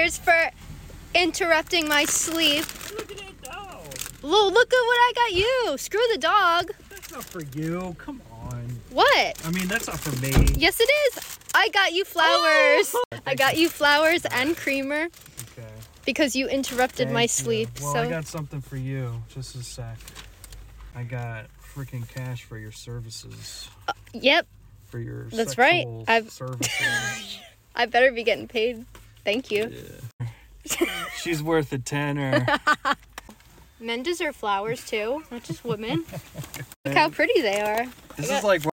flowers for interrupting my sleep. Look at that dog. Look at what I got you. Screw the dog. That's not for you. Come on. What? I mean, that's not for me. Yes, it is. I got you flowers. I got you flowers and creamer Okay. because you interrupted my Thank sleep. you. Well, So I got something for you. Just a sec. I got freaking cash for your services. yep, For your That's right. sexual services. I better be getting paid. Thank you. Yeah. She's worth a tenner. Men deserve flowers too, not just women. Look how pretty they are. This is like